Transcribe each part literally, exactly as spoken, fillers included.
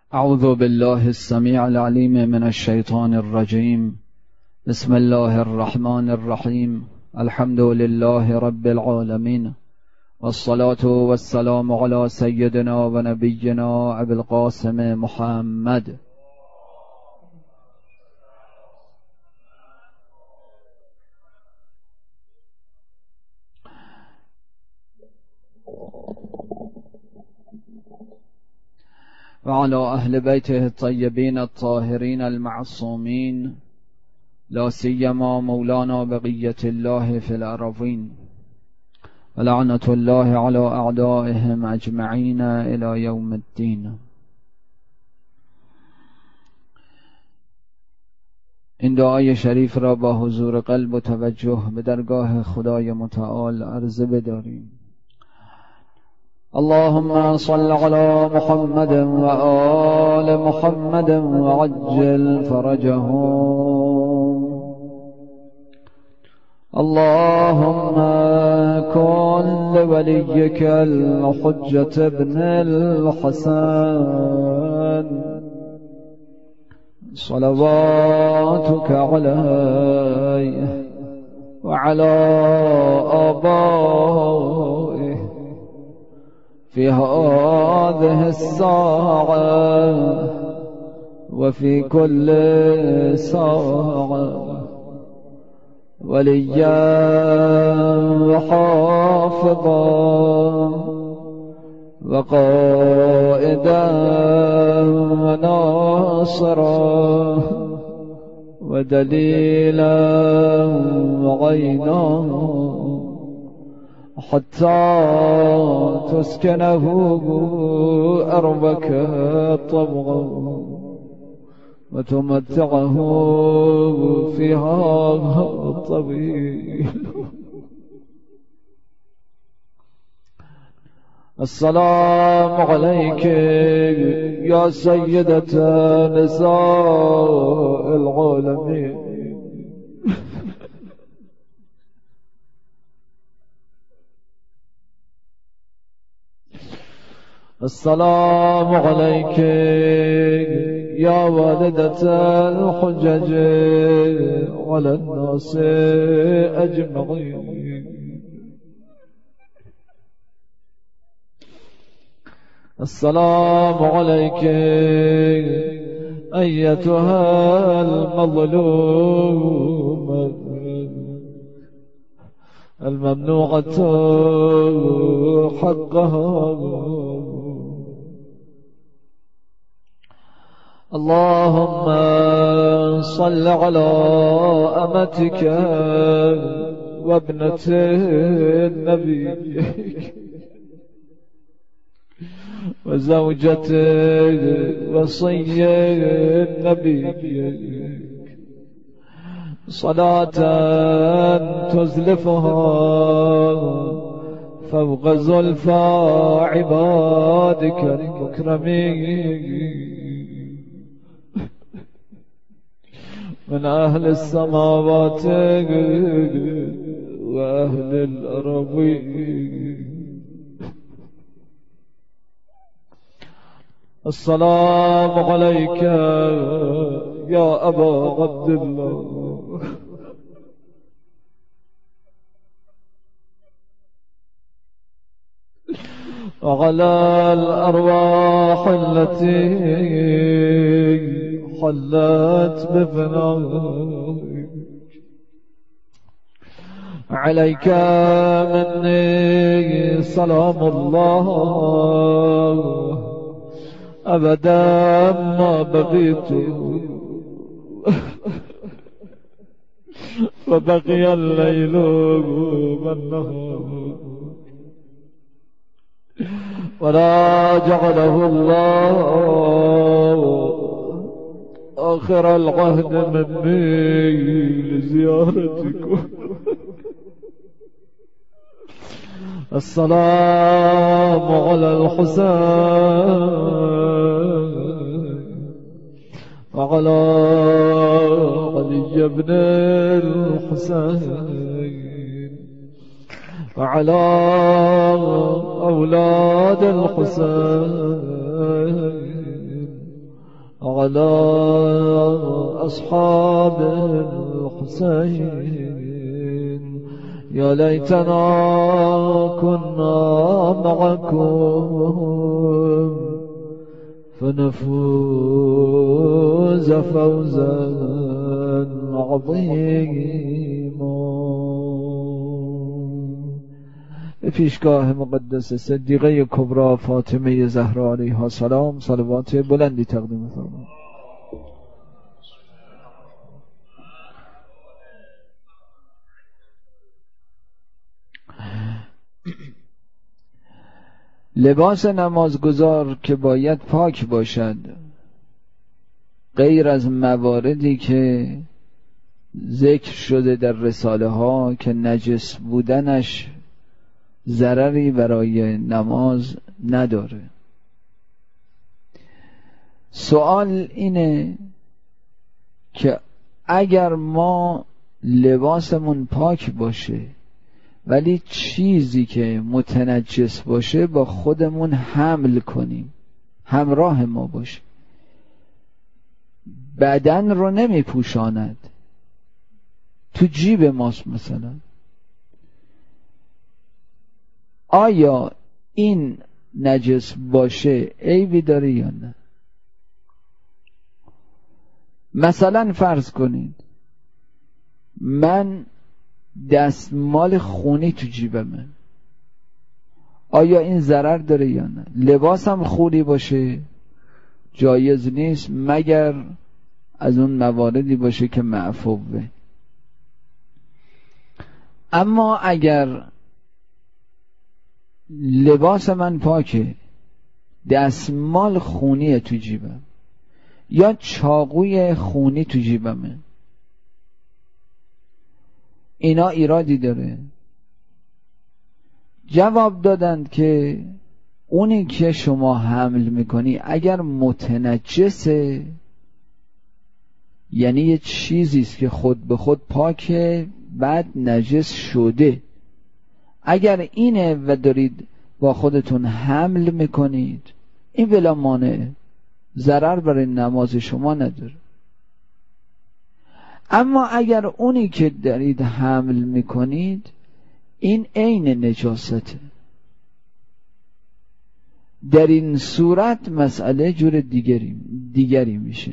أعوذ بالله السميع العليم من الشيطان الرجيم. بسم الله الرحمن الرحيم. الحمد لله رب العالمين، والصلاة والسلام على سيدنا ونبينا أبي القاسم محمد. وعلى أهل بيته الطيبين الطاهرين المعصومين، لا سيما مولانا بقية الله في الأرضين، ولعنة الله على أعدائهم أجمعين إلى يوم الدين. این دعای شریف را با حضور قلب و توجه به درگاه خدای متعال عرضه بداریم. اللهم صل على محمد وآل محمد وعجل فرجهم. اللهم كن لوليك الحجة ابن الحسن صلواتك عليه وعلى آبائه في هذه الساعة وفي كل ساعة، وليا وحافظا وقائدا وناصرا ودليلا وعينا، حتى تسكنه أرضك طوعا وتمتعه فيها طويل. السلام عليك يا سيدة نساء العالمين. السلام عليك يا والدة الحجج على الناس أجمعين. السلام عليك أيتها المظلومة الممنوعة حقها. اللهم صل على أمتك وابنة النبي وزوجته وصي النبي صلاة تزلفها فوق زلفى عبادك المكرمين من أهل السماوات وأهل الأرضين. السلام عليك يا أبا عبد الله وعلى الأرواح التي حلت بفنائك. عليك مني سلام الله أبدا ما بقيت وبقي الليل والنهار، ولا جعله الله آخر العهد مني لزيارتكم. السلام على الحسين وعلى علي بن الحسين وعلى أولاد الحسين على أصحاب الحسين يا ليتنا كنا معكم فنفوز فوزا عظيما. به پیشگاه مقدس صدیقه کبری فاطمه زهرا علیها السلام صلوات بلندی تقدیم فرمایید. لباس نمازگزار که باید پاک باشد، غیر از مواردی که ذکر شده در رساله ها که نجس بودنش ضرری برای نماز نداره. سوال اینه که اگر ما لباسمون پاک باشه ولی چیزی که متنجس باشه با خودمون حمل کنیم، همراه ما باشه، بدن رو نمی پوشاند، تو جیب ماست مثلا، آیا این نجس باشه عیبی داره یا نه؟ مثلا فرض کنید من دستمال خونی تو جیبمه، آیا این ضرر داره یا نه؟ لباسم خونی باشه جایز نیست مگر از اون مواردی باشه که معفوه. اما اگر لباس من پاکه، دستمال خونیه تو جیبم یا چاقوی خونی تو جیبمه، اینا ایرادی داره؟ جواب دادند که اونی که شما حمل میکنی اگر متنجسه، یعنی یه چیزیست که خود به خود پاکه بعد نجس شده، اگر اینه و دارید با خودتون حمل میکنید این بلا مانعه، ضرر برای نماز شما نداره. اما اگر اونی که دارید حمل میکنید این عین نجاسته، در این صورت مسئله جور دیگری دیگری میشه.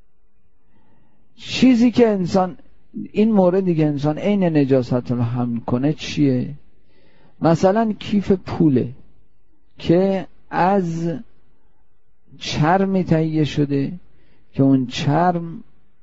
چیزی که انسان، این موردی که انسان عین نجاست رو حمل کنه چیه؟ مثلا کیف پوله که از چرمی تهیه شده که اون چرم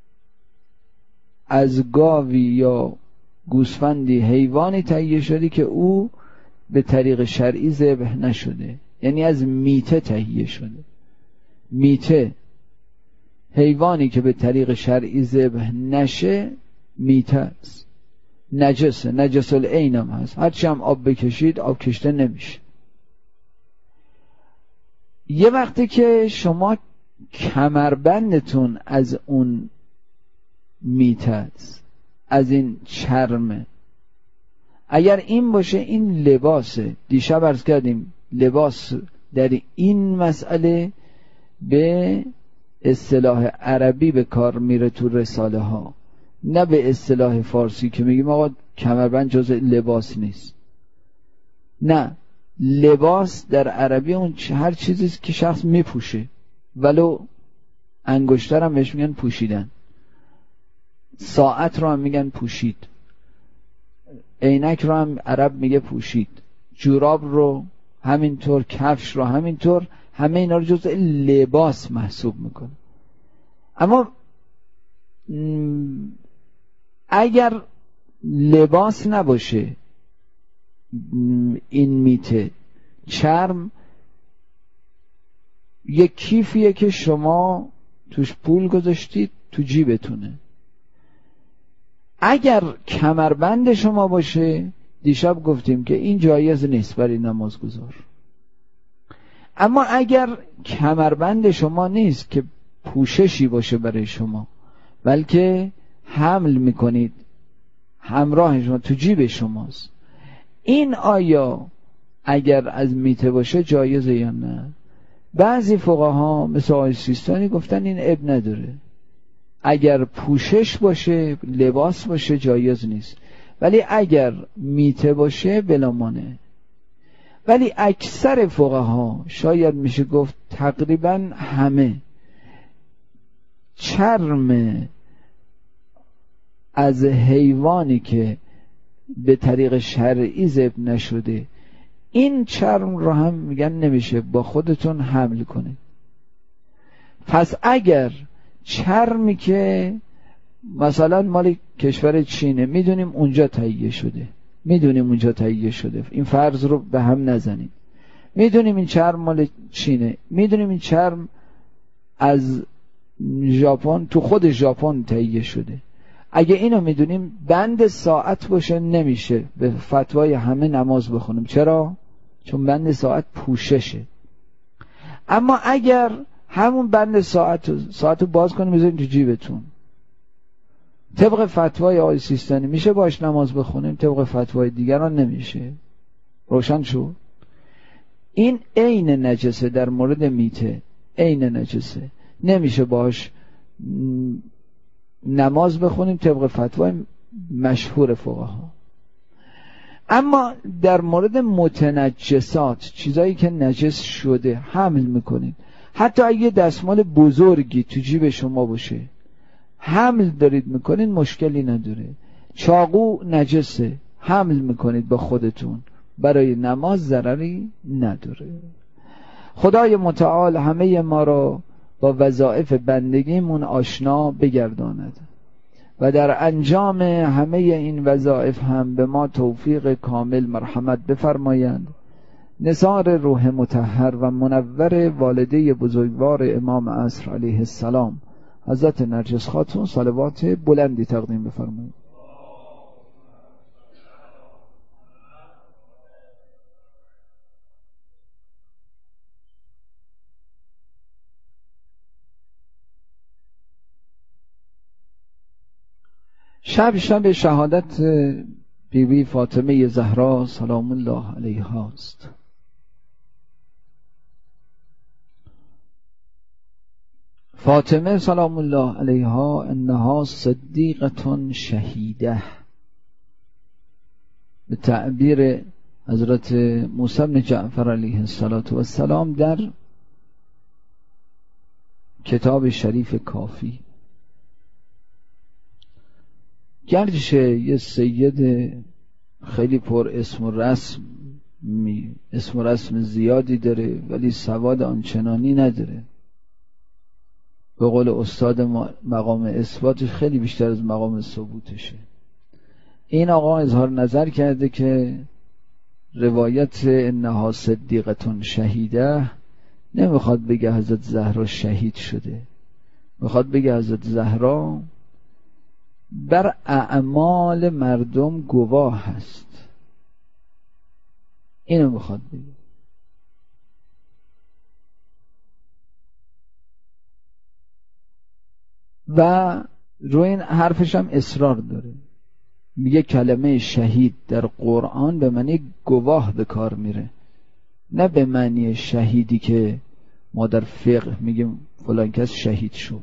از گاوی یا گوسفندی، حیوانی تهیه شده که او به طریق شرعی ذبح نشده، یعنی از میته تهیه شده. میته، حیوانی که به طریق شرعی ذبح نشه میته است، نجسه، نجس العین هم هست، هرچی هم آب بکشید آب کشته نمیشه. یه وقتی که شما کمربندتون از اون میته است، از این چرمه، اگر این باشه این لباسه. دیشب عرض کردیم لباس در این مسئله به اصطلاح عربی به کار میره تو رساله ها، نه به اصطلاح فارسی که میگیم آقا کمربند جز لباس نیست. نه، لباس در عربی اون هر چیزیست که شخص میپوشه، ولو انگشتر هم بهش میگن پوشیدن، ساعت رو هم میگن پوشید، عینک رو هم عرب میگه پوشید، جوراب رو همینطور، کفش رو همینطور، همه اینا رو جز لباس محسوب میکنه. اما اگر لباس نباشه این میته، چرم، یک کیفیه که شما توش پول گذاشتید تو جیبتونه، اگر کمربند شما باشه دیشب گفتیم که این جایز نیست برای نمازگزار. اما اگر کمربند شما نیست که پوششی باشه برای شما، بلکه حمل میکنید، همراه شما تو جیب شماست، این آیا اگر از میته باشه جایزه یا نه؟ بعضی فقها مثل آقای سیستانی گفتن این اب نداره، اگر پوشش باشه، لباس باشه جایز نیست، ولی اگر میته باشه بلا مانع. ولی اکثر فقها، شاید میشه گفت تقریبا همه، چرم از حیوانی که به طریق شرعی ذبح نشده، این چرم رو هم میگن نمیشه با خودتون حمل کنید. پس اگر چرمی که مثلا مال کشور چینه، میدونیم اونجا تهیه شده، میدونیم اونجا تهیه شده، این فرض رو به هم نزنید، میدونیم این چرم مال چینه، میدونیم این چرم از ژاپن، تو خود ژاپن تهیه شده، اگه اینو میدونیم بند ساعت باشه نمیشه به فتوای همه نماز بخونیم. چرا؟ چون بند ساعت پوششه. اما اگر همون بند ساعت ساعت رو باز کنیم بذاریم تو جیبتون، طبق فتوای آقای سیستانی میشه باش نماز بخونیم، طبق فتوای دیگران نمیشه. روشن شد؟ این عین نجسه، در مورد میته عین نجسه، نمیشه باش نماز بخونیم طبق فتوای مشهور فقها. اما در مورد متنجسات، چیزایی که نجس شده حمل میکنید، حتی اگه دستمال بزرگی تو جیب شما باشه حمل دارید میکنید مشکلی نداره. چاقو نجسه، حمل میکنید با خودتون، برای نماز ضرری نداره. خدای متعال همه ما را با وظایف بندگیمون آشنا بگرداند و در انجام همه این وظایف هم به ما توفیق کامل مرحمت بفرمایند. نثار روح مطهر و منور والده بزرگوار امام عصر علیه السلام حضرت نرجس خاتون صلوات بلندی تقدیم بفرمایید. شب شب شهادت بی بی فاطمه زهرا سلام الله علیها است. فاطمه سلام الله علیها انها صدیقه شهیده، به تعبیر حضرت موسی بن جعفر علیه السلام در کتاب شریف کافی. گرچه یه سید خیلی پر اسم و رسم می اسم و رسم زیادی داره ولی سواد آنچنانی نداره. به قول استاد مقام اثباتش خیلی بیشتر از مقام ثبوتشه. این آقا اظهار نظر کرده که روایت انها صدیقه شهیده نمیخواد بگه حضرت زهرا شهید شده، میخواد بگه حضرت زهرا بر اعمال مردم گواه هست. اینو میخواد بگه. و روی این حرفش هم اصرار داره، میگه کلمه شهید در قرآن به معنی گواه به کار میره، نه به معنی شهیدی که ما در فقه میگیم فلان کس شهید شد.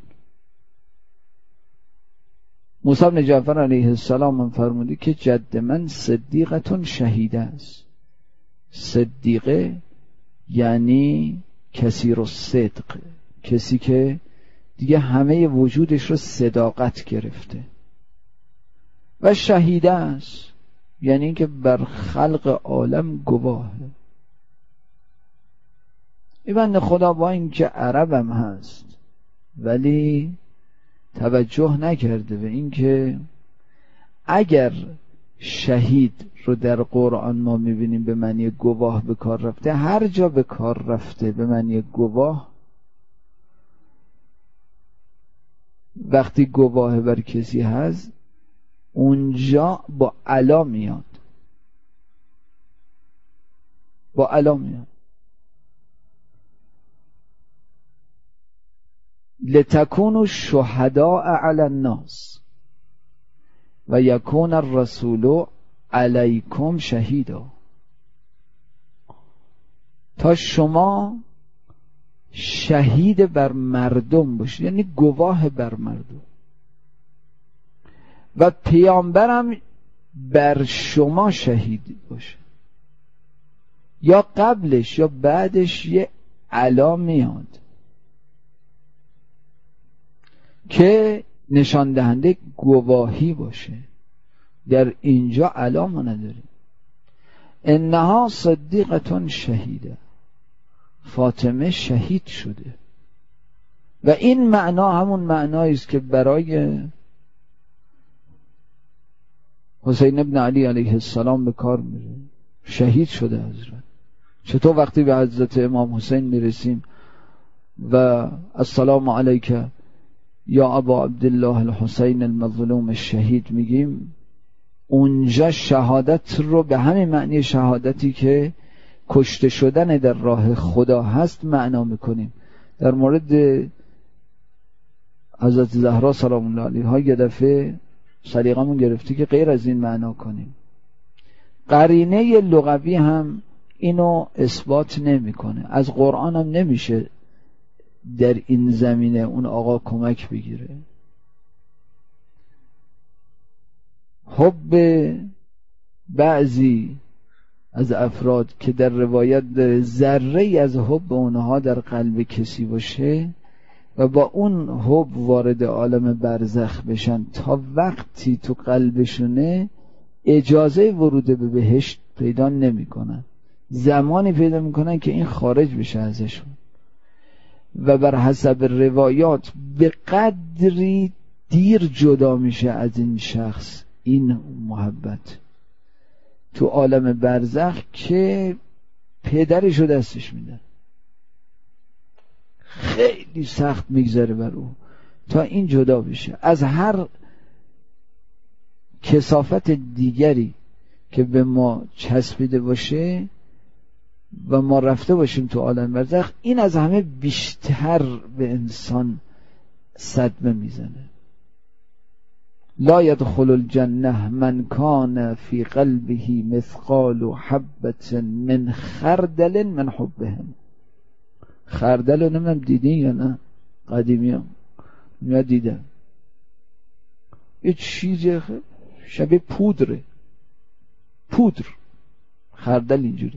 موسی بن جعفر علیه السلام هم فرموده که جد من صدیقتون شهیده است. صدیقه یعنی کسی رو صدق، کسی که دیگه همه وجودش رو صداقت گرفته. و شهیده است یعنی اینکه بر خلق عالم گواهه. این بنده خدا با اینکه عربم هست ولی توجه نکرده به اینکه اگر شهید رو در قرآن ما میبینیم به معنی گواه به کار رفته، هر جا به کار رفته به معنی گواه، وقتی گواه بر کسی هست اونجا با علا میاد، با علا میاد. لتکونوا شهداء علی الناس و یکون الرسول علیکم شهیدا، تا شما شهید بر مردم باشه، یعنی گواه بر مردم. و پیامبرم بر شما شهید باشه. یا قبلش یا بعدش یه علا میاد که نشان دهنده گواهی باشه. در اینجا علا ما نداریم. انها صدیقتون شهیده، فاطمه شهید شده. و این معنا همون معنایی است که برای حسین ابن علی علیه السلام به کار میره. شهید شده حضرت. چطور وقتی به حضرت امام حسین میرسیم و السلام علیک یا ابا عبدالله الحسین المظلوم الشهید میگیم، اونجا شهادت رو به همین معنی شهادتی که کشته شدن در راه خدا هست معنا میکنیم. در مورد حضرت زهرا سلام الله علیها یه دفعه سلیقمون گرفتی که غیر از این معنا کنیم. قرینه لغوی هم اینو اثبات نمیکنه. از قرآن هم نمیشه در این زمینه اون آقا کمک بگیره. حب بعضی از افراد که در روایت داره ذره از حب اونها در قلب کسی باشه و با اون حب وارد عالم برزخ بشن، تا وقتی تو قلبشونه اجازه ورود به بهشت پیدا نمی کنن. زمانی پیدا می کنن که این خارج بشه ازشون. و بر حسب روایات به قدری دیر جدا میشه از این شخص این محبت تو عالم برزخ که پدرشو دستش میدن. خیلی سخت میگذره بر او تا این جدا بشه از هر کثافت دیگری که به ما چسبیده باشه و ما رفته باشیم تو عالم برزخ. این از همه بیشتر به انسان صدمه میزنه. لا يدخل الجنه من کان فی قلبه مثقال حبة من خردل من حبهم. خردل رو نمیدونم دیدین یا نه؟ قدیمی هم یا دیدم. یه چیزی شبیه پودره، پودر، خردل اینجوری.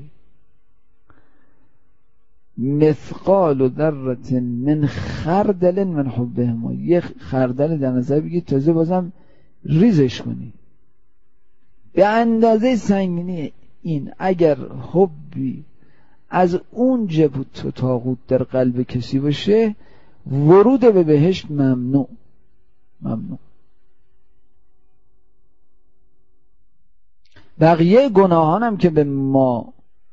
مثقال ذره من خردل من حبهم. یه خردل در نظر بگید تازه بازم ریزش کنی به اندازه سنگینی این. اگر حبی از اون جبوت و طاغوت در قلب کسی باشه، ورود به بهشت ممنوع. ممنوع. بقیه گناهان هم که به ما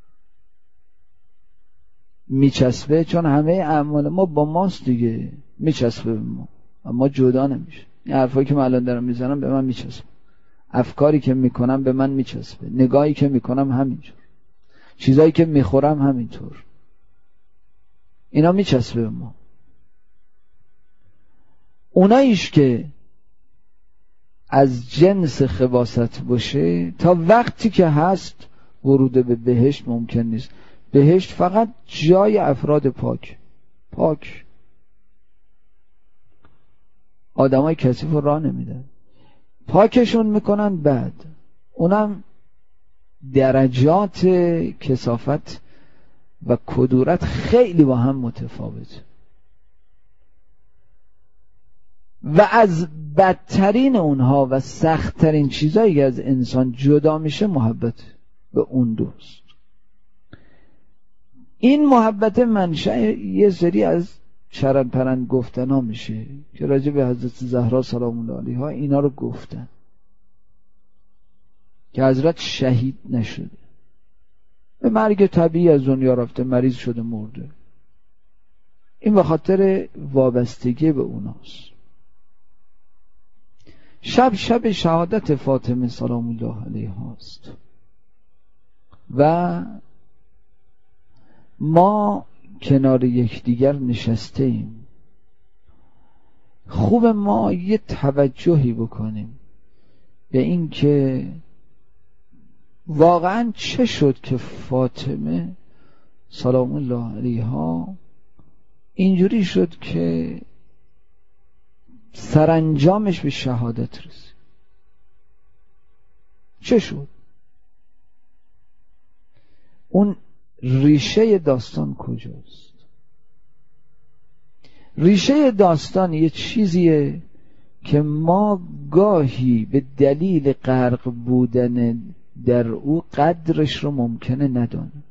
میچسبه، چون همه اعمال ما با ماست دیگه، میچسبه به ما، اما جدا نمیشه. این حرفایی که من الان دارم میزنم به من میچسبه، افکاری که میکنم به من میچسبه، نگاهی که میکنم همینجور، چیزایی که میخورم همینطور، اینا میچسبه به ما. اوناییش که از جنس خباثت باشه تا وقتی که هست ورود به بهشت ممکن نیست. بهشت فقط جای افراد پاک پاک آدمای کثیف رو راه نمیدن، پاکشون میکنن. بعد اونم درجات کثافت و کدورت خیلی با هم متفاوت. و از بدترین اونها و سختترین چیزایی که از انسان جدا میشه محبت به اون دوست. این محبت منشأ یه سری از چرند پرند گفتن ها میشه که راجع به حضرت زهرا سلام الله علیها اینا رو گفتن که حضرت شهید نشده، به مرگ طبیعی از دنیا رفته، مریض شده، مرده. این به خاطر وابستگی به اوناست. شب شب شهادت فاطمه سلام الله علیها است و ما کنار یکدیگر نشسته ایم. خوب ما یه توجهی بکنیم به این که واقعا چه شد که فاطمه سلام الله علیها اینجوری شد که سرانجامش به شهادت رسید. چه شد؟ اون ریشه داستان کجاست؟ ریشه داستان یه چیزیه که ما گاهی به دلیل غرق بودن در او قدرش رو ممکنه ندانیم.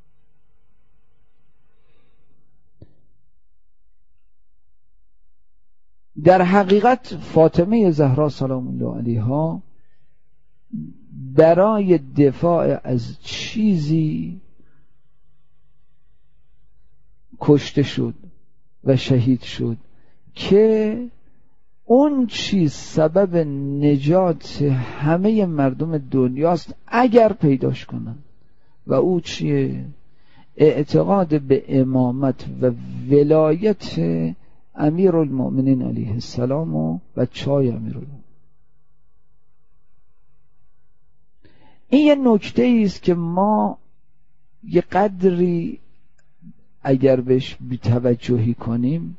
در حقیقت فاطمه زهرا سلام الله علیها برای دفاع از چیزی کشته شد و شهید شد که اون چیز سبب نجات همه مردم دنیاست اگر پیداش کنن. و او چیه؟ اعتقاد به امامت و ولایت امیر المؤمنین علیه السلام و بچهای امیر المؤمنین. این یه نکته است که ما یه قدری اگر بهش بی‌توجهی کنیم،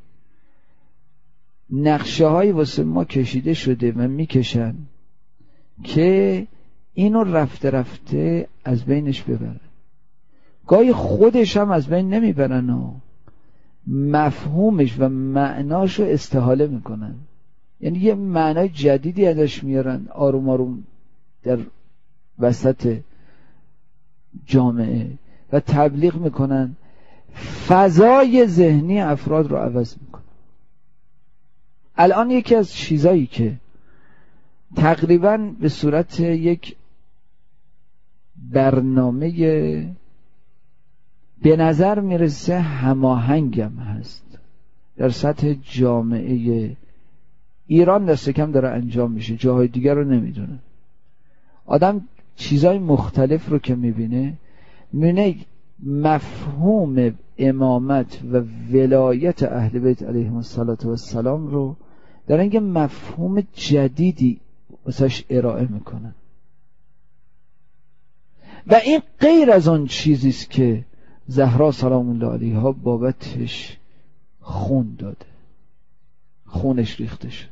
نقشه های واسه ما کشیده شده و میکشن که اینو رفته رفته از بینش ببرن. گاهی خودش هم از بین نمیبرن و مفهومش و معناشو استحاله میکنن، یعنی یه معنای جدیدی ازش میارن آروم آروم در وسط جامعه و تبلیغ میکنن، فضای ذهنی افراد رو عوض میکنن. الان یکی از چیزایی که تقریبا به صورت یک برنامه به نظر میرسه هماهنگم هست در سطح جامعه ایران، دست کم داره انجام میشه، جاهای دیگر رو نمیدونه. آدم چیزای مختلف رو که میبینه میبینه مفهوم امامت و ولایت اهل بیت علیهم السلام رو در اینکه مفهوم جدیدی واسش ارائه میکنن و این غیر از آن چیزیست که زهرا سلام الله علیها بابتش خون داده، خونش ریخته شده.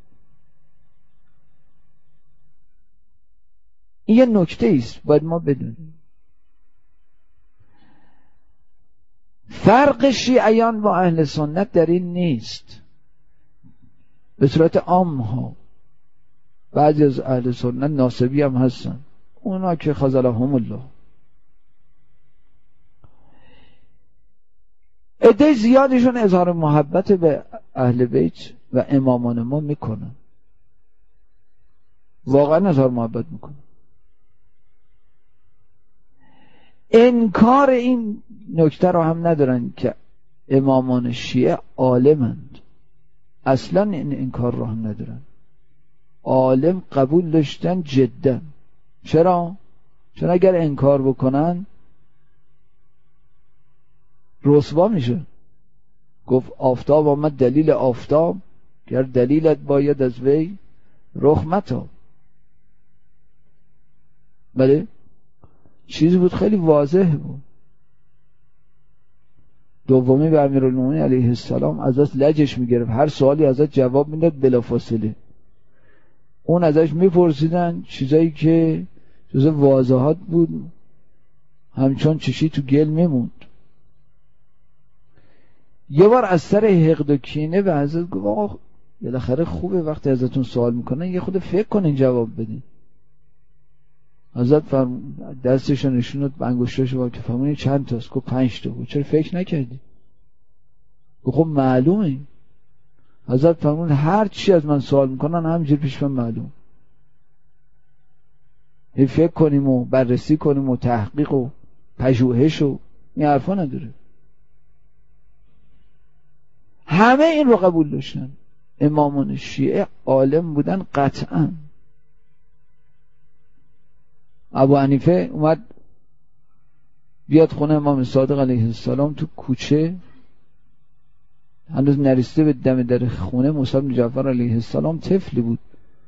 این یه نکته ایست باید ما بدونیم. فرق شیعیان با اهل سنت در این نیست. به صورت عام ها بعضی از اهل سنت ناصبی هم هستن، اونا که خذلهم الله. عده زیادشون اظهار محبت به اهل بیت و امامان ما میکنن، واقعا اظهار محبت میکنن. انکار این نکته رو هم ندارن که امامان شیعه عالمند، اصلا این انکار رو هم ندارن. عالم قبول داشتن جدا. چرا؟ چون اگر انکار بکنن رسوا میشه. گفت آفتاب آمد دلیل آفتاب، گر دلیلت باید از وی رخ متاب. بله چیزی بود خیلی واضح بود. دومی به امیرالمومنین علیه السلام ازش لجش میگرفت، هر سوالی ازش جواب میداد بلافاصله. اون ازش میپرسیدن چیزایی که جز واضحات بود، همچون چشی تو گل میموند. یه بار از سر حقد و کینه به حضرت گفت آقا بالاخره خوبه وقتی ازتون سوال میکنن یه خود فکر کنین جواب بدین. حضرت فرم دستشو نشوند به انگشتاشو که فرمودین چند تاست؟ گفت پنج تا. چرا فکر نکردی؟ گفت خب معلومه. حضرت فرمود هر چی از من سوال میکنن همینجور پیش من معلوم. هی فکر کنیم و بررسی کنیم و تحقیق و پژوهش و این حرفا نداره. همه این رو قبول داشتن. امامان شیعه عالم بودن قطعا. ابو حنیفه اومد بیاد خونه امام صادق علیه السلام، تو کوچه هنوز نرسیده به دم در خونه موسی بن جعفر علیه السلام، طفلی بود.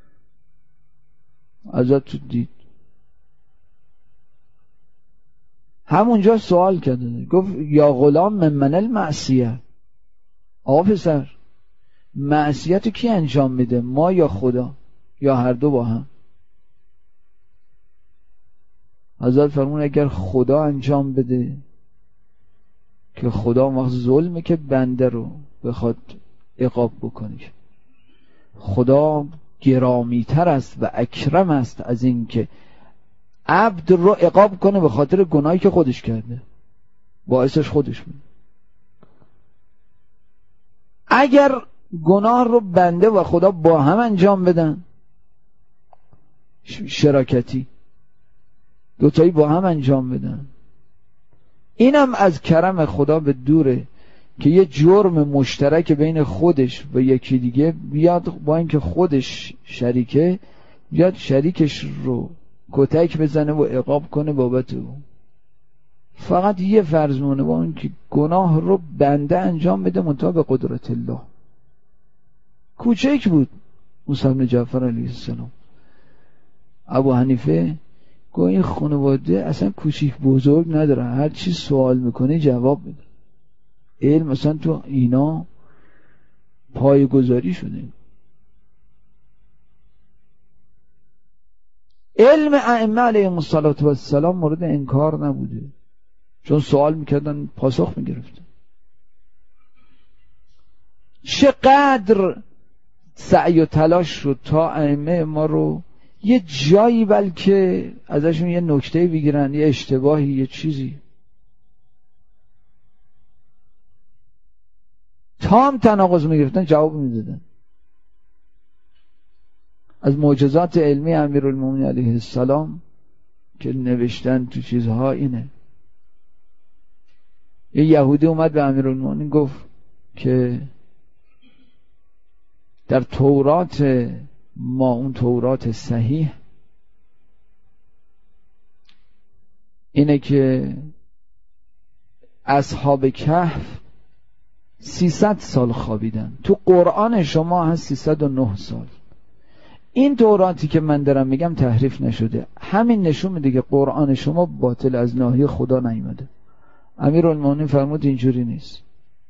ازت تو دید، همونجا سوال کرده، گفت یا غلام من من المعصیه، آقا پسر معصیت کی انجام میده؟ ما یا خدا یا هر دو با هم؟ حضرت فرمون اگر خدا انجام بده که خدا وقت ظلمه که بنده رو بخواد عقاب بکنه. خدا گرامیتر است و اکرم است از این که عبد رو عقاب کنه به خاطر گناهی که خودش کرده، باعثش خودش بود. اگر گناه رو بنده و خدا با هم انجام بدن، شراکتی دوتایی با هم انجام بدن، اینم از کرم خدا به دوره که یه جرم مشترک بین خودش و یکی دیگه بیاد، با اینکه خودش شریکه، بیاد شریکش رو کتک بزنه و عقاب کنه بابت او. فقط یه فرض مونه، با اون که گناه رو بنده انجام بده منتها به قدرت الله. کوچک بود موسی بن جعفر علیه السلام. ابو حنیفه گو این خانواده اصلا کوچیک بزرگ نداره، هر چی سوال میکنه جواب میده. علم مثلا تو اینا پایه‌گذاری شده. علم ائمه علیهم السلام مورد انکار نبوده، چون سوال میکردن پاسخ میگرفتن. چقدر سعی و تلاش شد تا ائمه ما رو یه جایی بلکه ازشون یه نکته بگیرن، یه اشتباهی، یه چیزی، تا هم تناقض میگرفتن جواب میدادن. از معجزات علمی امیرالمومنین علیه السلام که نوشتن تو چیزها اینه. یه یهودی اومد به امیرالمومنین گفت که در تورات ما، اون تورات صحیح، اینه که اصحاب کهف سیصد سال خوابیدن، تو قرآن شما هست سیصد و نه سال. این توراتی که من دارم میگم تحریف نشده، همین نشون میده که قرآن شما باطل، از ناحیه خدا نیومده. امیرالمومنین فرمود اینجوری نیست،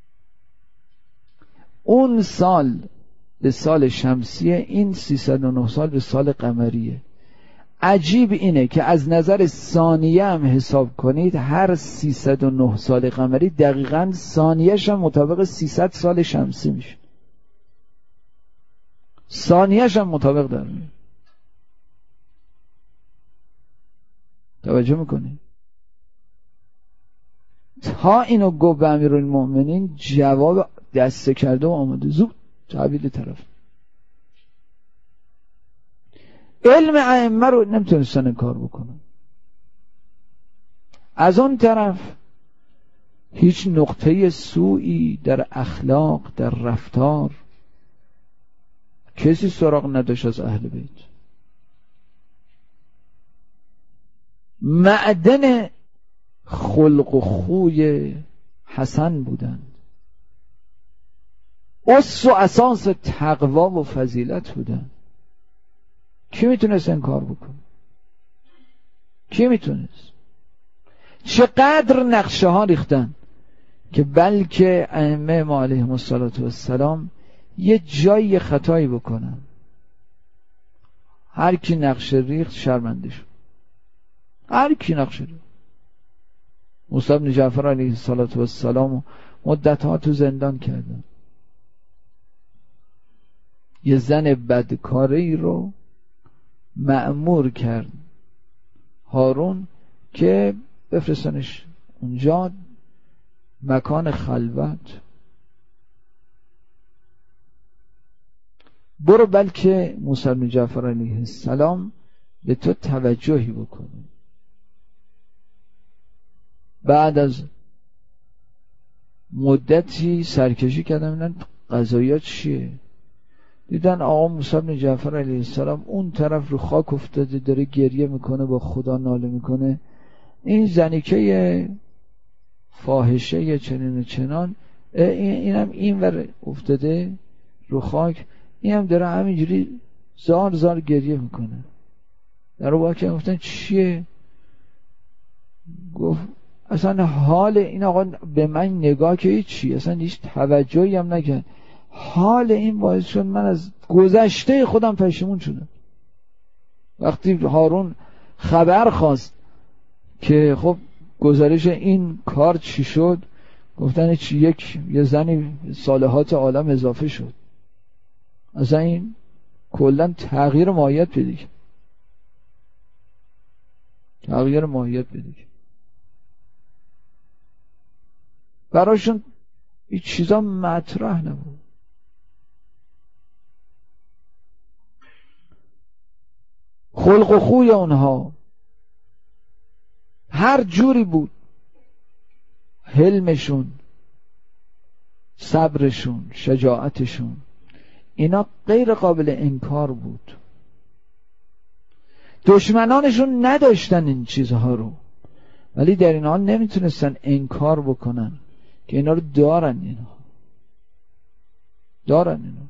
اون سال به سال شمسیه، این سیصد و نه سال به سال قمریه. عجیب اینه که از نظر ثانیه هم حساب کنید، هر سیصد و نه سال قمری دقیقاً ثانیه‌ش هم مطابق سیصد سال شمسی میشه. ثانیه‌ش هم مطابق در میاد. توجه میکنید؟ تا اینو گفت به امیرالمومنین، جواب دسته کرده و آمده زود تحویل طرف. علم ائمه رو نمیتونستن کار بکنن. از اون طرف هیچ نقطه سوئی در اخلاق، در رفتار کسی سراغ نداشت از اهل بیت. معدن خلق و خوی حسن بودند، اصل و اساس تقوا و فضیلت بودند. کی میتونست این کار بکنه؟ کی میتونست؟ چقدر نقشه ها ریختن که بلکه ائمه ما علیهم السلام یه جایی خطایی بکنن، هر کی نقشه ریخت شرمنده شد. هر کی نقشه ریخت. موسی بن جعفر علیه السلام مدت ها تو زندان کردن. یه زن بدکاری رو مأمور کرد هارون که بفرستنش اونجا، مکان خلوت، برو بلکه موسی بن جعفر علیه السلام به تو توجهی بکنه. بعد از مدتی سرکشی کردن ببینن قضایا چیه. دیدن آقا موسی بن جعفر علیه السلام اون طرف رو خاک افتاده، داره گریه میکنه، با خدا ناله میکنه. این زنیکه فاحشه چنین و چنان، اینم این ور افتاده رو خاک، این هم داره همینجوری زار زار گریه میکنه. در واقع گفتن چیه؟ گفت اصلا حال این آقا به من نگاه که هیچی، اصلا هیچ توجهی هم نکرد. حال این باعث شد من از گذشته خودم پشیمون شدم. وقتی هارون خبر خواست که خب گزارش این کار چی شد، گفتن چی یک یه زنی صالحات عالم اضافه شد، اصلا این کلا تغییر ماهیت پیدا کرد، تغییر ماهیت پیدا کرد. براشون این چیزا مطرح نبود. خلق و خوی اونها هر جوری بود، حلمشون، صبرشون، شجاعتشون، اینا غیر قابل انکار بود. دشمنانشون نداشتن این چیزها رو، ولی در این حال نمیتونستن انکار بکنن که اینا رو دارن، اینا دارن اینا.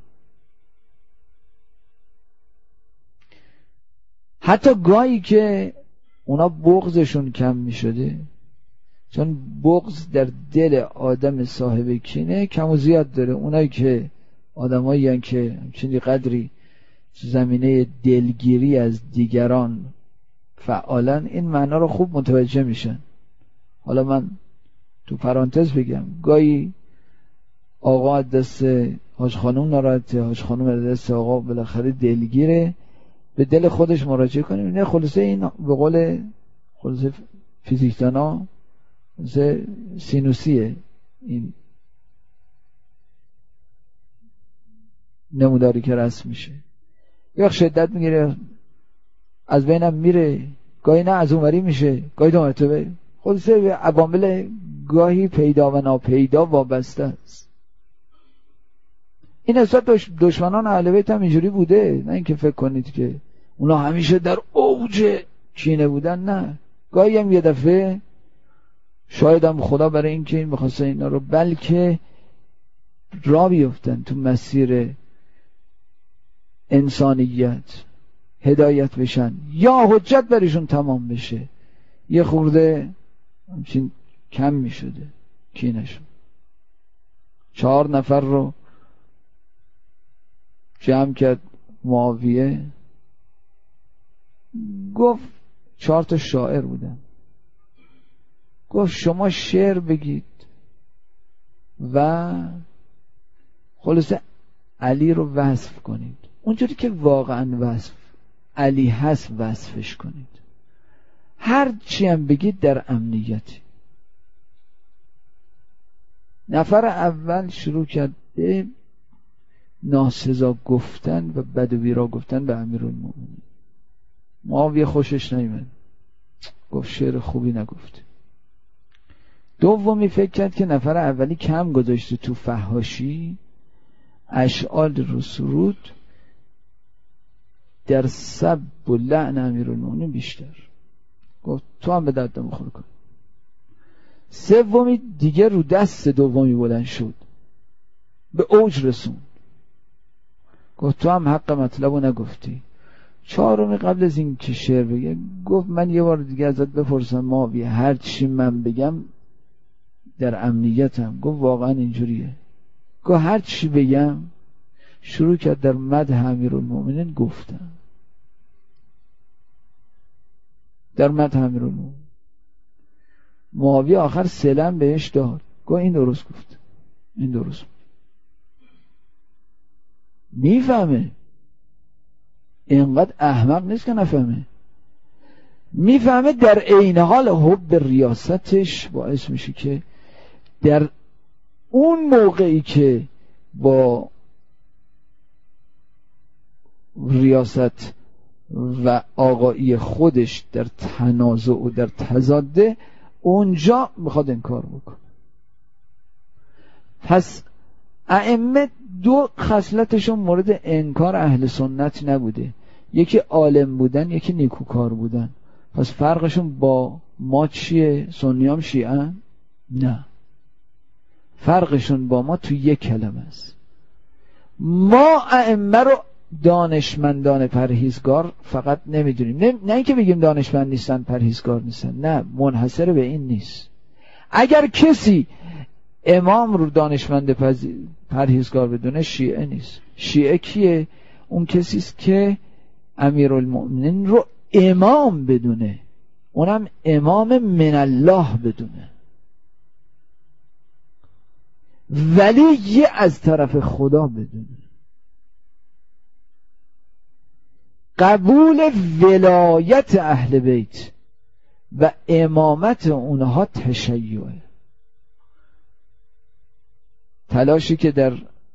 حتی گاهی که اونا بغضشون کم می شده، چون بغض در دل آدم صاحب کینه کم و زیاد داره. اونایی که آدمایی هستن که همچنین قدری زمینه دلگیری از دیگران فعالن، این معنا رو خوب متوجه میشن. حالا من تو پرانتز بگم، گاهی آقا از دست حاج خانوم ناراحته، حاج خانوم از دست آقا بالاخره دلگیره، به دل خودش مراجعه کنیم. نه خلاصه این به قول خلاصه فیزیکدانا خلاصه سینوسیه، این نموداری که رسم میشه. یه وقت شدت میگیره از بینم میره، گاهی نه از اونوری میشه، گاهی دو مرتبه. خلاصه به عوامل گاهی پیدا و ناپیدا وابسته است. این اصلا دشمنان اهل بیت هم اینجوری بوده، نه اینکه فکر کنید که اونا همیشه در اوج کینه بودن، نه. گاهی هم یه دفعه شاید هم خدا برای این که این بخواسته اینا رو بلکه را بیفتن تو مسیر انسانیت، هدایت بشن یا حجت برشون تمام بشه، یه خورده همچین کم می شده کینشون. چهار نفر رو جمع کرد معاویه، گفت چهار تا شاعر بودن، گفت شما شعر بگید و خلاصه علی رو وصف کنید اونجوری که واقعا وصف علی هست، وصفش کنید. هر چی هم بگید در امنیتی. نفر اول شروع کرد به ناسزا گفتن و بد و بیرا گفتن به امیرالمومنین. معاویه خوشش نیامد، گفت شعر خوبی نگفت. دومی فکر کرد که نفر اولی کم گذاشته تو فحاشی، اشعار رو سرود، در سب و لعن امیرالمومنین بیشتر. گفت تو هم به درد نمیخوره کن. سومی دیگه رو دست دومی بلند شد، به اوج رسون، گفت تو هم حق مطلب رو نگفتی. چهارمی قبل از این که شعر بگه گفت من یه بار دیگه ازت بپرسم معاویه، هر چی من بگم در امنیتم؟ گفت واقعا اینجوریه. گفت هر چی بگم. شروع کرد در مدح امیرالمومنین گفتن، در مدح امیرالمومنین. معاویه آخر سلم بهش داد، گفت این درست گفت، این درست میفهمه، اینقدر احمق نیست که نفهمه، میفهمه. در عین حال حب ریاستش باعث میشه که در اون موقعی که با ریاست و آقایی خودش در تنازع و در تضاده، اونجا میخواد انکار بکنه. پس ائمه دو خصلتشون مورد انکار اهل سنت نبوده، یکی عالم بودن، یکی نیکوکار بودن. پس فرقشون با ما چیه؟ سنیام شیعه؟ نه، فرقشون با ما تو یک کلمه است. ما ائمه رو دانشمندان پرهیزگار فقط نمیدونیم، نه, نه اینکه بگیم دانشمند نیستن پرهیزگار نیستن، نه، منحصر به این نیست. اگر کسی امام رو دانشمند پرهیزگار بدونه شیعه نیست. شیعه کیه؟ اون کسی است که امیرالمؤمنین رو امام بدونه، اونم امام من الله بدونه، ولی از طرف خدا بدونه. قبول ولایت اهل بیت و امامت اونها تشیعه. تلاشی که در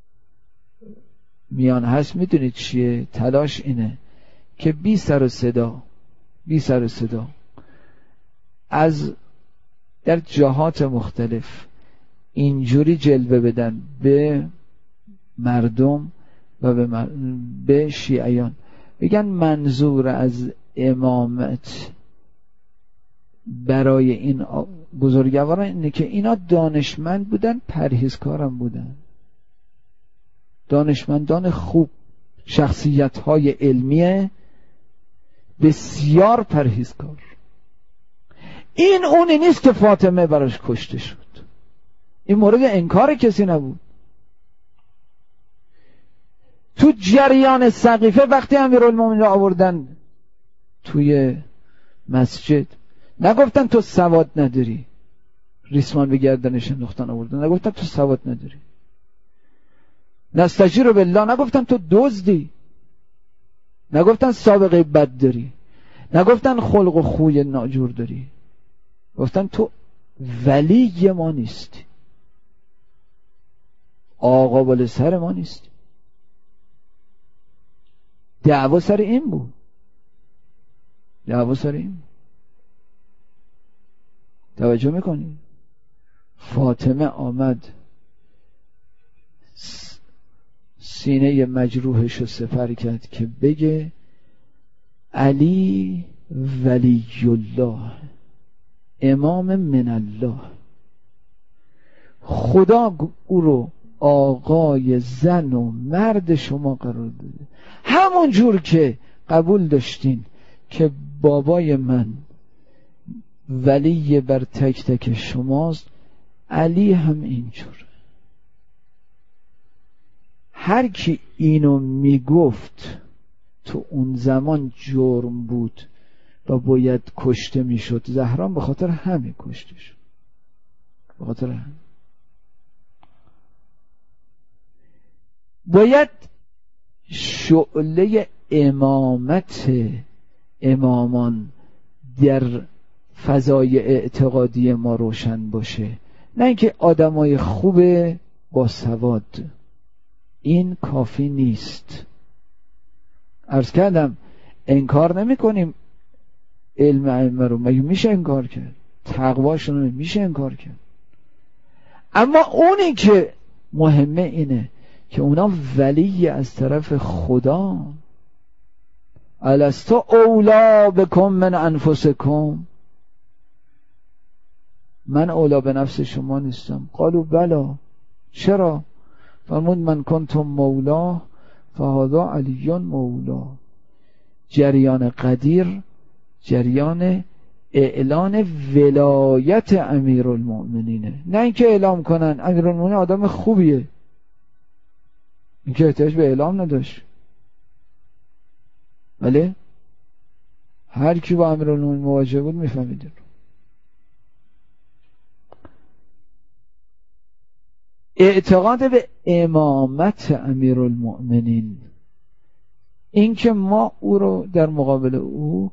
میان هست میدونید چیه؟ تلاش اینه که بی سر و صدا بی سر و صدا از در جهات مختلف اینجوری جلوه بدن به مردم و به, مر... به شیعیان، بگن منظور از امامت برای این بزرگواران اینه که اینا دانشمند بودن، پرهیزکارم بودن، دانشمندان خوب، شخصیت های علمی بسیار پرهیزکار. این اونی نیست که فاطمه براش کشته شد. این مورد انکار کسی نبود. تو جریان سقیفه وقتی امیرالمومنین رو آوردن توی مسجد، نگفتن تو سواد نداری، ریسمان به گردنش انداختن آوردن، نگفتن تو سواد نداری، نستجیر بالله، نگفتن تو دزدی، نگفتن سابقه بد داری، نگفتن خلق و خوی ناجور داری، گفتن تو ولی ما نیستی، آقا بال سر ما نیستی. دعوا سر این بود، دعوا سر این بود. توجه میکنی؟ فاطمه آمد سینه مجروحش رو سپر کرد که بگه علی ولی الله، امام من الله، خدا او رو آقای زن و مرد شما قرار داده. همون جور که قبول داشتین که بابای من ولی بر تک تک شماست، علی هم اینجور. هر کی اینو میگفت تو اون زمان جرم بود و باید کشته میشد. زهرا به خاطر همین کشته شد، به خاطر همین. باید شعله امامت امامان در فضای اعتقادی ما روشن باشه، نه اینکه آدمای خوب با سواد. این کافی نیست. عرض کردم انکار نمی کنیم علم ائمه رو، مگه میشه انکار کرد؟ تقواشون رو میشه انکار کرد؟ اما اونی که مهمه اینه که اونا ولی از طرف خدا. الستو اولا بکم من انفسکم، من اولا به نفس شما نیستم؟ قالوا بلا، چرا؟ فرمود من کنتم مولا فهذا علی مولا. جریان قدیر جریان اعلان ولایت امیرالمؤمنینه، نه اینکه اعلام کنن امیرالمؤمنین آدم خوبیه، اینکه احتیاج به اعلام نداشت. ولی هر کی با امیرالمؤمنین مواجه بود میفهمید. اعتقاد به امامت امیرالمؤمنین، این که ما او رو در مقابل او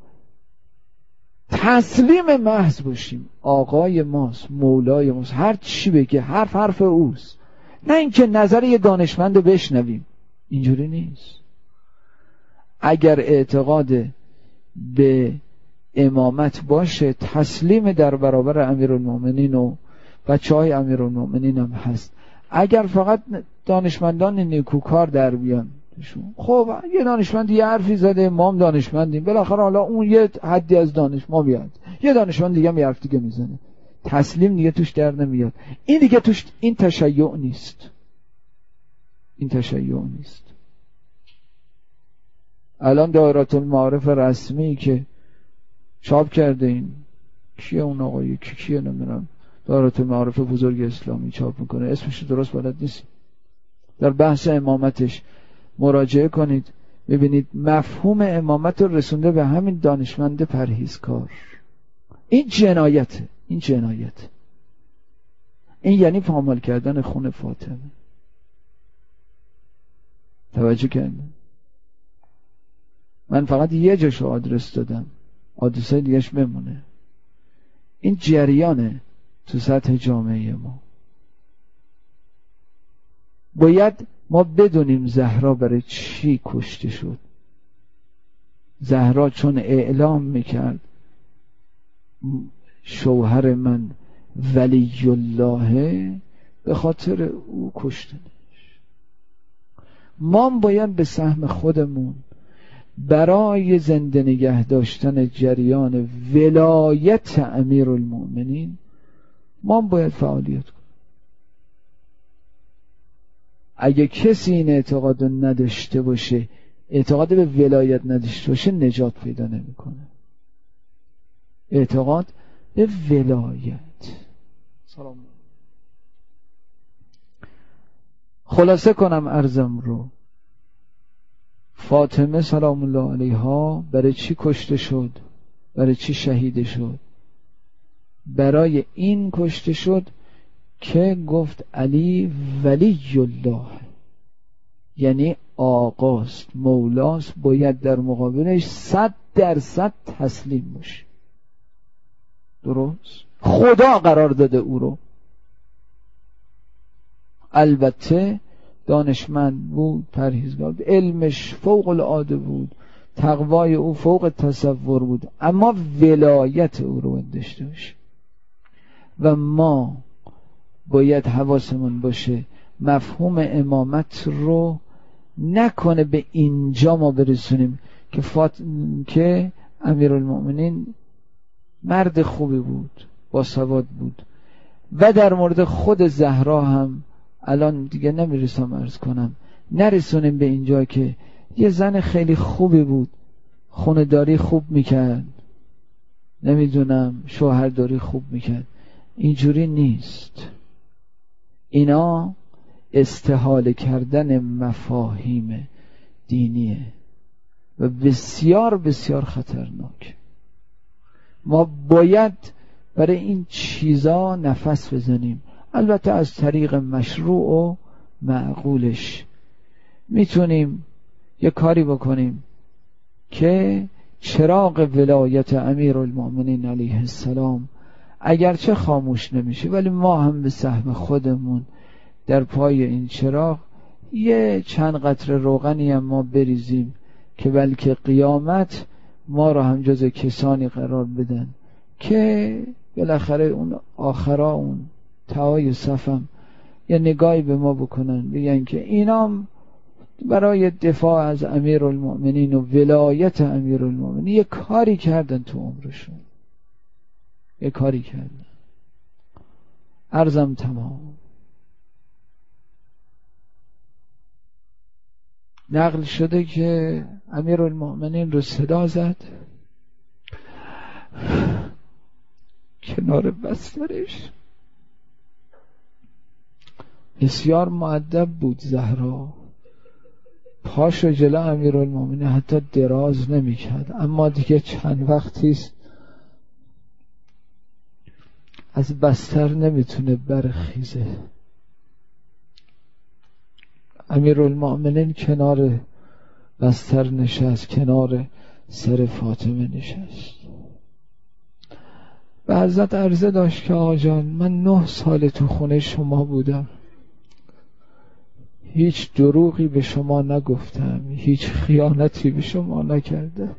تسلیم محض باشیم، آقای ماست، مولای ماست، هر چی بگه حرف حرف اوست، نه اینکه نظر یه دانشمند رو بشنویم. اینجوری نیست. اگر اعتقاد به امامت باشه، تسلیم در برابر امیرالمؤمنین و بچه های امیرالمؤمنین هم هست. اگر فقط دانشمندان نیکوکار در بیان، خب یه دانشمند یه حرفی زده، ما هم دانشمندیم، بالاخره حالا اون یه حدی از دانش ما بیاد، یه دانشمند دیگه هم یه حرف دیگه میزنه، تسلیم دیگه توش در نمیاد. این دیگه توش این تشیع نیست، این تشیع نیست. الان دایره المعارف رسمی که چاپ کرده، این کیه اون آقایی که کیه نمیدونم، دارت معارف بزرگ اسلامی چاپ میکنه، اسمش درست بلد نیست. در بحث امامتش مراجعه کنید ببینید مفهوم امامت رو رسونده به همین دانشمند پرهیزکار. این جنایته، این جنایت، این یعنی پامال کردن خون فاطمه. توجه کردن؟ من فقط یه جاشو آدرس دادم، آدرسای دیگهش بمونه. این جریانه تو سطح جامعه ما. باید ما بدونیم زهرا برای چی کشته شد. زهرا چون اعلام میکرد شوهر من ولی الله، به خاطر او کشتنش. ما باید به سهم خودمون برای زنده نگه داشتن جریان ولایت امیرالمؤمنین ما باید فعالیت کنیم. اگه کسی این اعتقاد نداشته باشه، اعتقاد به ولایت نداشته باشه، نجات پیدا نمیکنه. اعتقاد به ولایت. سلام. خلاصه کنم عرضم رو. فاطمه سلام الله علیها برای چی کشته شد؟ برای چی شهید شد؟ برای این کشته شد که گفت علی ولی الله، یعنی آقاست، مولاست، باید در مقابلش صد درصد تسلیم باشه. درست؟ خدا قرار داده او رو. البته دانشمند بود، پرهیزگار، علمش فوق العاده بود، تقوای او فوق تصور بود، اما ولایت او رو داشته باشه. و ما باید حواسمون باشه مفهوم امامت رو نکنه به اینجا ما برسونیم که فات... که امیرالمؤمنین مرد خوبی بود، با سواد بود. و در مورد خود زهرا هم الان دیگه نمیرسم عرض کنم، نرسونیم به اینجا که یه زن خیلی خوبی بود، خونه‌داری خوب میکرد، نمیدونم شوهرداری خوب میکرد. اینجوری نیست. اینا استحاله کردن مفاهیم دینیه و بسیار بسیار خطرناک. ما باید برای این چیزا نفس بزنیم، البته از طریق مشروع و معقولش. میتونیم یه کاری بکنیم که چراغ ولایت امیرالمؤمنین علیه السلام اگرچه خاموش نمیشه، ولی ما هم به سهم خودمون در پای این چراغ یه چند قطره روغنی هم ما بریزیم که بلکه قیامت ما رو هم جز کسانی قرار بدن که بالاخره اون آخرا، اون تهای صفم یه نگاهی به ما بکنن، بگن که اینام برای دفاع از امیرالمؤمنین و ولایت امیرالمؤمنین یه کاری کردن تو عمرشون، یه کاری کردن. عرضم تمام. نقل شده که امیرالمؤمنین رو صدا زد کنار بسترش. بسیار مؤدب بود زهرا، پاشو جلو امیرالمؤمنین حتی دراز نمی کرد، اما دیگه چند وقتیست از بستر نمیتونه برخیزه. امیرالمؤمنین کنار بستر نشست، کنار سر فاطمه نشست. به حضرت عرضه داشت که آقا جان، من نه سال تو خونه شما بودم، هیچ دروغی به شما نگفتم، هیچ خیانتی به شما نکردم.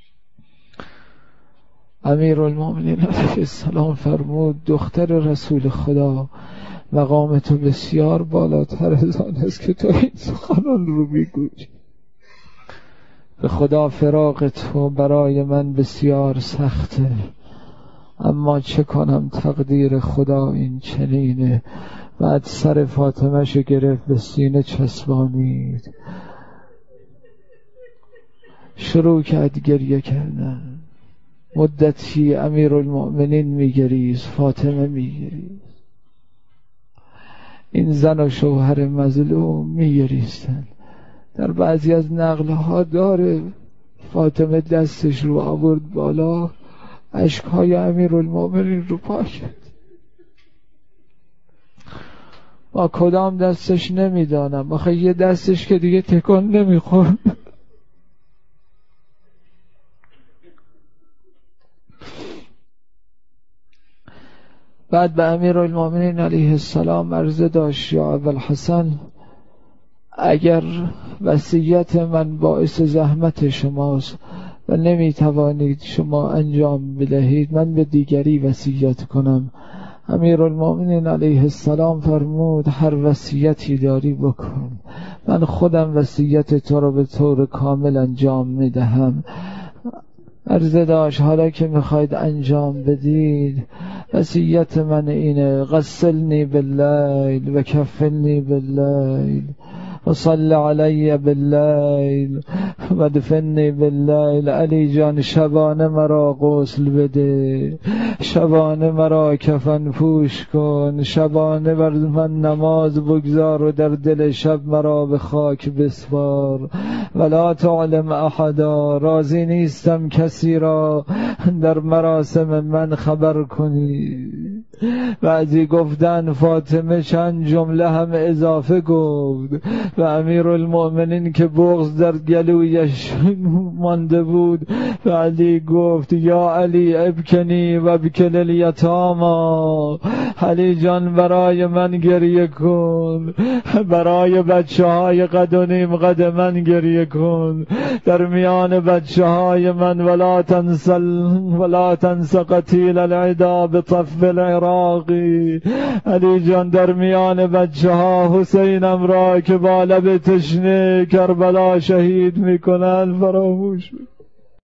امیرالمؤمنین علیه السلام فرمود دختر رسول خدا، مقام تو بسیار بالاتر از آن است که تو این سخنان رو میگویی. به خدا فراق تو برای من بسیار سخته، اما چه کنم تقدیر خدا این چنینه. بعد سر فاطمه شو گرفت به سینه چسبانید، شروع کرد گریه کردن. مدتی امیرالمؤمنین میگریست، فاطمه میگریست، این زن و شوهر مظلوم میگریستن. در بعضی از نقلها داره فاطمه دستش رو آورد بالا، اشکهای امیرالمؤمنین رو پاک کرد. با کدام دستش نمیدانم، آخه یه دستش که دیگه تکان نمیخورد. بعد به امیرالمؤمنین علیه السلام عرضه داشت یا ابوالحسن، اگر وصیت من باعث زحمت شماست و نمیتوانید شما انجام بدهید، من به دیگری وصیت کنم. امیرالمؤمنین علیه السلام فرمود هر وصیتی داری بکن، من خودم وصیت تو رو به طور کامل انجام میدهم. عرضه داشت حالا که میخواید انجام بدید، وصیت من اینه: غسلنی باللیل و کفنی باللیل و صل علی باللیل و دفنی باللیل. علی جان شبانه مرا غسل بده، شبانه مرا کفن پوش کن، شبانه بر من نماز بگذار و در دل شب مرا به خاک بسپار. ولا تعلم احدا، راضی نیستم کسی را در مراسم من خبر کنی. بعضی گفتن فاطمه چند جمله هم اضافه گفت و امیرالمؤمنین که بغض در گلویش مانده بود و علی گفت یا علی ابکنی و ابکل الیتاما. علی جان برای من گریه کن، برای بچه های قد و نیم قد من گریه کن، در میان بچه های من ولا تنسل ولا تنس قتیل العدا بطف العراقی. علی جان در میان بچه ها حسینم را که با لب تشنه کربلا شهید میکنن فراموش میکن.